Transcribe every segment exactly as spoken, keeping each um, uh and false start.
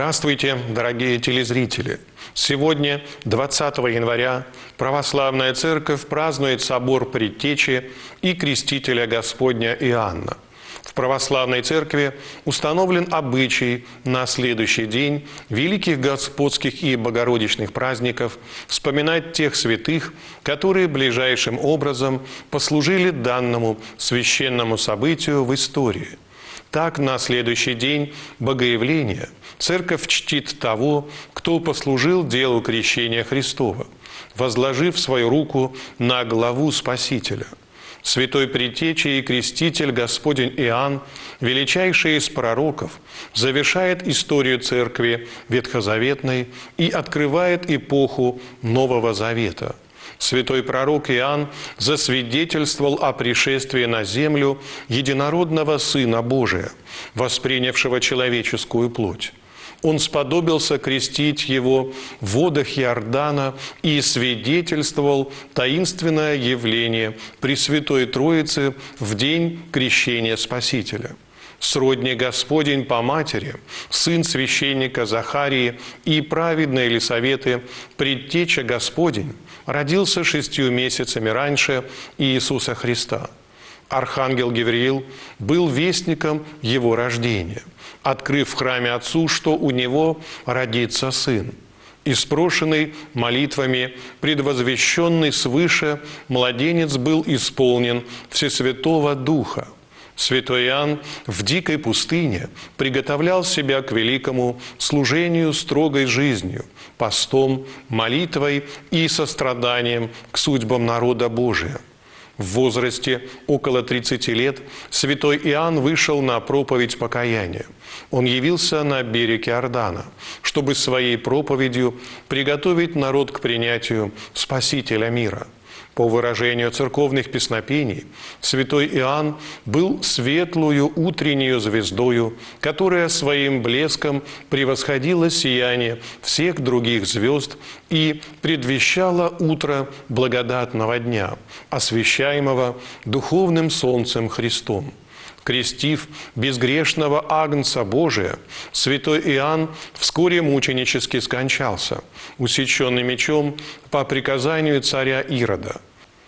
Здравствуйте, дорогие телезрители! Сегодня, двадцатого января, Православная Церковь празднует собор Предтечи и Крестителя Господня Иоанна. В Православной Церкви установлен обычай на следующий день великих господских и богородичных праздников вспоминать тех святых, которые ближайшим образом послужили данному священному событию в истории. Так, на следующий день Богоявления Церковь чтит того, кто послужил делу крещения Христова, возложив свою руку на главу Спасителя. Святой Предтеча и Креститель Господень Иоанн, величайший из пророков, завершает историю Церкви ветхозаветной и открывает эпоху Нового Завета. Святой пророк Иоанн засвидетельствовал о пришествии на землю единородного Сына Божия, воспринявшего человеческую плоть. Он сподобился крестить его в водах Иордана и свидетельствовал таинственное явление Пресвятой Троицы в день крещения Спасителя. Сродни Господень по матери, сын священника Захарии и праведной Елисаветы, Предтеча Господень, родился шестью месяцами раньше Иисуса Христа. Архангел Гавриил был вестником его рождения, открыв в храме Отцу, что у него родится сын. И спрошенный молитвами, предвозвещенный свыше, младенец был исполнен Всесвятого Духа. Святой Иоанн в дикой пустыне приготовлял себя к великому служению строгой жизнью, постом, молитвой и состраданием к судьбам народа Божия. В возрасте около тридцати лет святой Иоанн вышел на проповедь покаяния. Он явился на берег Иордана, чтобы своей проповедью приготовить народ к принятию Спасителя мира. По выражению церковных песнопений, святой Иоанн был светлую утреннюю звездою, которая своим блеском превосходила сияние всех других звезд и предвещала утро благодатного дня, освещаемого духовным солнцем Христом. Крестив безгрешного Агнца Божия, святой Иоанн вскоре мученически скончался, усеченный мечом по приказанию царя Ирода.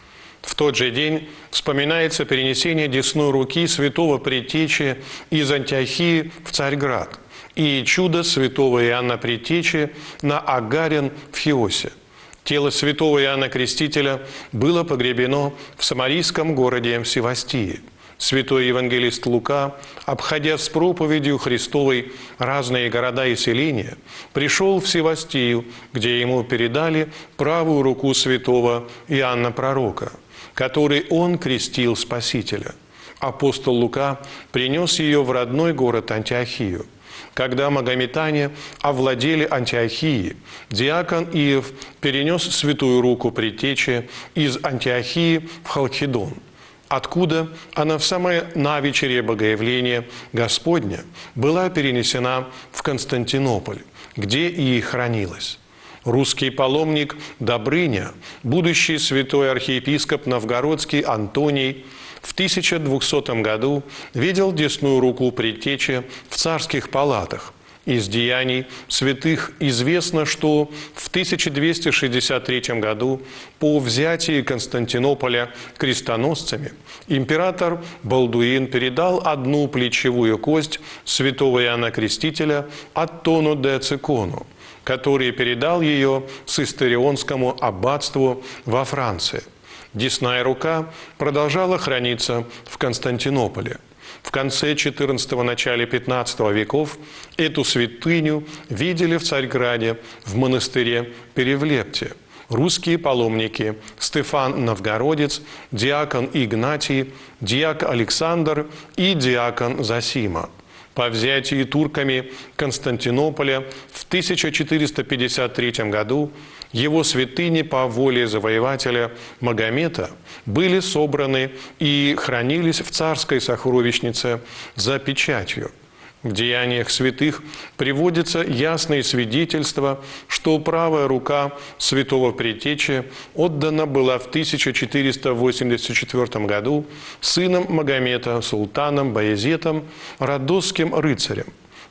В тот же день вспоминается перенесение десной руки святого Предтечи из Антиохии в Царьград и чудо святого Иоанна Предтечи на Агарин в Хиосе. Тело святого Иоанна Крестителя было погребено в самарийском городе Севастии. Святой евангелист Лука, обходя с проповедью Христовой разные города и селения, пришел в Севастию, где ему передали правую руку святого Иоанна Пророка, который он крестил Спасителя. Апостол Лука принес ее в родной город Антиохию. Когда магометане овладели Антиохией, диакон Иов перенес святую руку Предтечи из Антиохии в Халкидон, откуда она в самое навечерье Богоявления Господня была перенесена в Константинополь, где и хранилась. Русский паломник Добрыня, будущий святой архиепископ новгородский Антоний, в тысяча двухсотом году видел десную руку Предтечи в царских палатах. Из деяний святых известно, что в тысяча двести шестьдесят третьем году по взятии Константинополя крестоносцами император Балдуин передал одну плечевую кость святого Иоанна Крестителя Аттону де Цикону, который передал ее Цистерионскому аббатству во Франции. Десная рука продолжала храниться в Константинополе. В конце четырнадцатого – начале пятнадцатого веков эту святыню видели в Царьграде в монастыре Перевлепте русские паломники Стефан Новгородец, диакон Игнатий, диак Александр и диакон Зосима. По взятии турками Константинополя в тысяча четыреста пятьдесят третьем году его святыни по воле завоевателя Магомета были собраны и хранились в царской сокровищнице за печатью. В деяниях святых приводится ясное свидетельство, что правая рука святого Предтечи отдана была в тысяча четыреста восемьдесят четвёртом году сыном Магомета, султаном Баязетом, радосским рыцарем.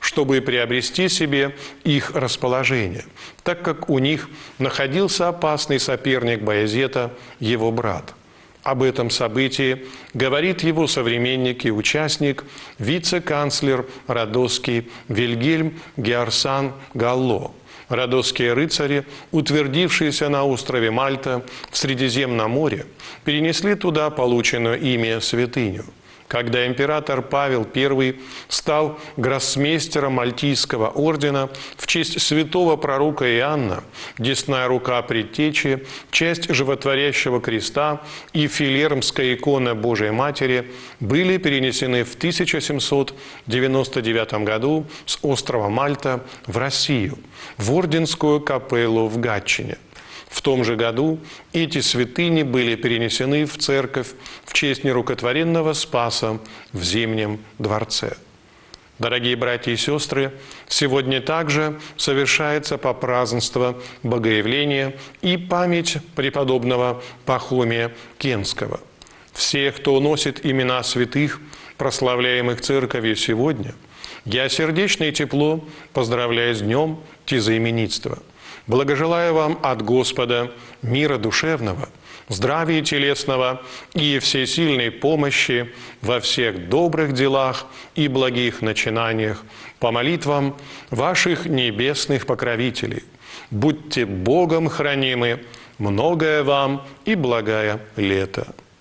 чтобы приобрести себе их расположение, так как у них находился опасный соперник Баязета, его брат. Об этом событии говорит его современник и участник, вице-канцлер Родосский Вильгельм Георсан Галло. Родосские рыцари, утвердившиеся на острове Мальта в Средиземном море, перенесли туда полученную ими святыню. Когда император Павел Первый стал гроссмейстером Мальтийского ордена в честь святого пророка Иоанна, десная рука предтечи, часть животворящего креста и филермская икона Божией Матери были перенесены в тысяча семьсот девяносто девятом году с острова Мальта в Россию, в Орденскую капеллу в Гатчине. В том же году эти святыни были перенесены в церковь в честь нерукотворенного Спаса в Зимнем дворце. Дорогие братья и сестры, сегодня также совершается попразднство Богоявления и память преподобного Пахомия Кенского. Все, кто носит имена святых, прославляемых Церковью сегодня, я сердечно и тепло поздравляю с днем тезаименитства. Благожелаю вам от Господа мира душевного, здравия телесного и всесильной помощи во всех добрых делах и благих начинаниях по молитвам ваших небесных покровителей. Будьте Богом хранимы, многое вам и благое лето.